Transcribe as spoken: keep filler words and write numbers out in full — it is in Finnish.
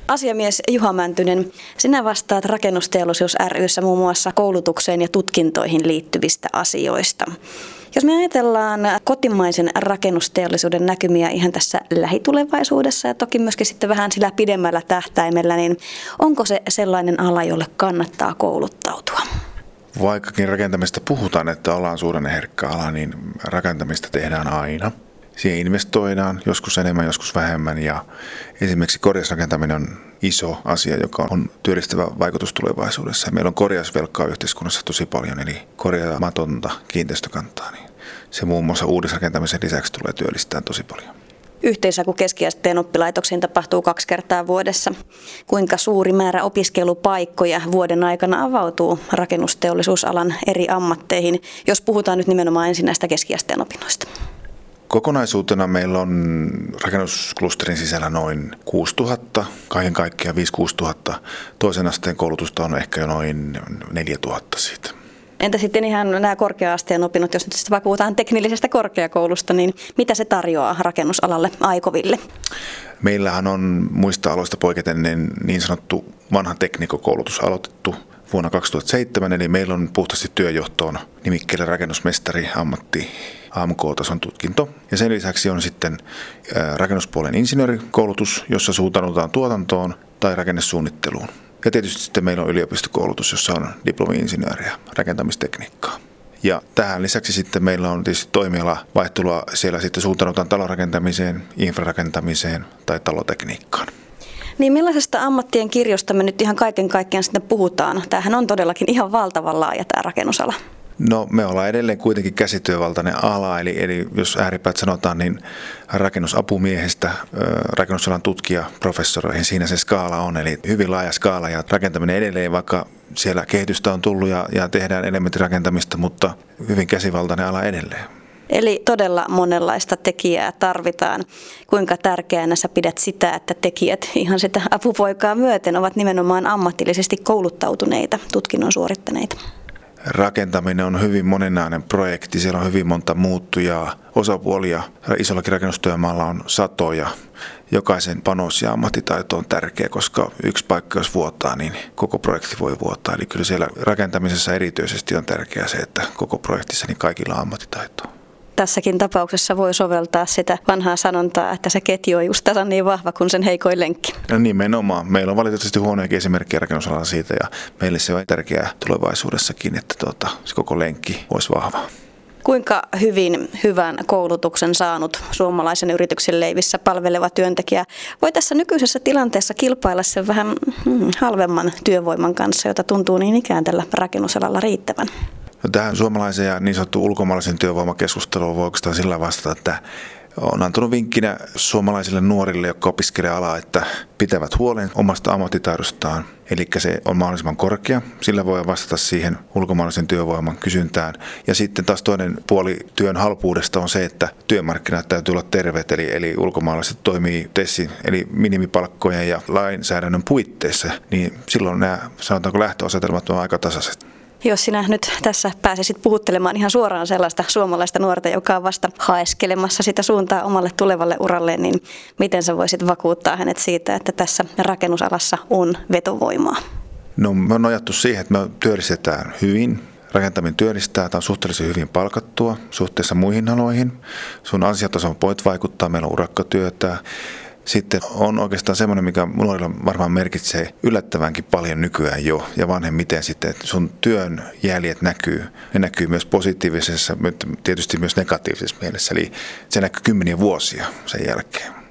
Asiamies Juha Mäntynen, sinä vastaat Rakennusteollisuus ry:ssä muun muassa koulutukseen ja tutkintoihin liittyvistä asioista. Jos me ajatellaan kotimaisen rakennusteollisuuden näkymiä ihan tässä lähitulevaisuudessa ja toki myöskin sitten vähän sillä pidemmällä tähtäimellä, niin onko se sellainen ala, jolle kannattaa kouluttautua? Vaikkakin rakentamista puhutaan, että ollaan suhdanneherkkä ala, niin rakentamista tehdään aina. Siihen investoidaan, joskus enemmän, joskus vähemmän, ja esimerkiksi korjausrakentaminen on iso asia, joka on työllistävä vaikutus tulevaisuudessa. Meillä on korjausvelkaa yhteiskunnassa tosi paljon, eli korjaamatonta kiinteistökantaa, niin se muun muassa uudisrakentamisen lisäksi tulee työllistää tosi paljon. Yhteishaku keskiasteen oppilaitoksiin tapahtuu kaksi kertaa vuodessa. Kuinka suuri määrä opiskelupaikkoja vuoden aikana avautuu rakennusteollisuusalan eri ammatteihin, jos puhutaan nyt nimenomaan ensin näistä keskiasteen opinnoista? Kokonaisuutena meillä on rakennusklusterin sisällä noin kuusituhatta, kaiken kaikkiaan viisi kuusi tuhatta. Toisen asteen koulutusta on ehkä jo noin neljätuhatta siitä. Entä sitten ihan nämä korkea-asteen opinnot, jos nyt sitten vaikka puhutaan teknillisestä korkeakoulusta, niin mitä se tarjoaa rakennusalalle aikoville? Meillähän on muista aloista poiketen niin sanottu vanha teknikokoulutus aloitettu vuonna kaksituhattaseitsemän, eli meillä on puhtaasti työjohtoon nimikkeellä rakennusmestari ammatti A M K-tason tutkinto. Ja sen lisäksi on sitten rakennuspuolen insinöörikoulutus, jossa suuntaudutaan tuotantoon tai rakennesuunnitteluun. Ja tietysti sitten meillä on yliopistokoulutus, jossa on diplomi-insinööriä, rakentamistekniikkaa. Ja tähän lisäksi sitten meillä on tietysti toimiala vaihtelua, siellä sitten suuntaudutaan talonrakentamiseen, infrarakentamiseen tai talotekniikkaan. Niin millaisesta ammattien kirjosta me nyt ihan kaiken kaikkiaan sitten puhutaan? Tämähän on todellakin ihan valtavan laaja tämä rakennusala. No me ollaan edelleen kuitenkin käsityövaltainen ala, eli, eli jos ääripäät sanotaan, niin rakennusapumiehestä rakennusalan tutkija professoreihin siinä se skaala on, eli hyvin laaja skaala ja rakentaminen edelleen, vaikka siellä kehitystä on tullut ja, ja tehdään elementtirakentamista, mutta hyvin käsivaltainen ala edelleen. Eli todella monenlaista tekijää tarvitaan. Kuinka tärkeänä sä pidät sitä, että tekijät ihan sitä apupoikaa myöten ovat nimenomaan ammatillisesti kouluttautuneita, tutkinnon suorittaneita? Rakentaminen on hyvin moninainen projekti, siellä on hyvin monta muuttujaa, osapuolia. Isollakin rakennustyömaalla on satoja. Jokaisen panos ja ammattitaito on tärkeä, koska yksi paikka jos vuotaa, niin koko projekti voi vuotaa. Eli kyllä siellä rakentamisessa erityisesti on tärkeää se, että koko projektissa niin kaikilla on ammattitaitoa. Tässäkin tapauksessa voi soveltaa sitä vanhaa sanontaa, että se ketju on just tasan niin vahva kuin sen heikoin lenkki. No nimenomaan. Meillä on valitettavasti huonojakin esimerkkejä rakennusalalla siitä ja meille se on tärkeää tulevaisuudessakin, että tuota, se koko lenkki olisi vahva. Kuinka hyvin hyvän koulutuksen saanut suomalaisen yrityksen leivissä palveleva työntekijä voi tässä nykyisessä tilanteessa kilpailla sen vähän hmm, halvemman työvoiman kanssa, jota tuntuu niin ikään tällä rakennusalalla riittävän? No tähän suomalaisen ja niin sanottu ulkomaalaisen työvoimakeskusteluun voi oikeastaan sillä vastata, että on antanut vinkkinä suomalaisille nuorille, jotka opiskelevat alaa, että pitävät huolen omasta ammattitaidostaan. Eli se on mahdollisimman korkea, sillä voi vastata siihen ulkomaalaisen työvoiman kysyntään. Ja sitten taas toinen puoli työn halpuudesta on se, että työmarkkinat täytyy olla terveet, eli, eli ulkomaalaiset toimii TESin, eli minimipalkkojen ja lainsäädännön puitteissa, niin silloin nämä, sanotaanko lähtöasetelmat on aika tasaiset. Jos sinä nyt tässä pääsisit puhuttelemaan ihan suoraan sellaista suomalaista nuorta, joka on vasta haeskelemassa sitä suuntaa omalle tulevalle uralle, niin miten sä voisit vakuuttaa hänet siitä, että tässä rakennusalassa on vetovoimaa? No me on nojattu siihen, että me työllistetään hyvin. Rakentaminen työllistää, tämä on suhteellisen hyvin palkattua suhteessa muihin aloihin. Sun ansiotason voit vaikuttaa, meillä on urakkatyötä. Sitten on oikeastaan semmoinen, mikä nuorilla varmaan merkitsee yllättävänkin paljon nykyään jo ja vanhemmiten sitten, että sun työn jäljet näkyy. Ne näkyy myös positiivisessa, mutta tietysti myös negatiivisessa mielessä, eli se näkyy kymmeniä vuosia sen jälkeen.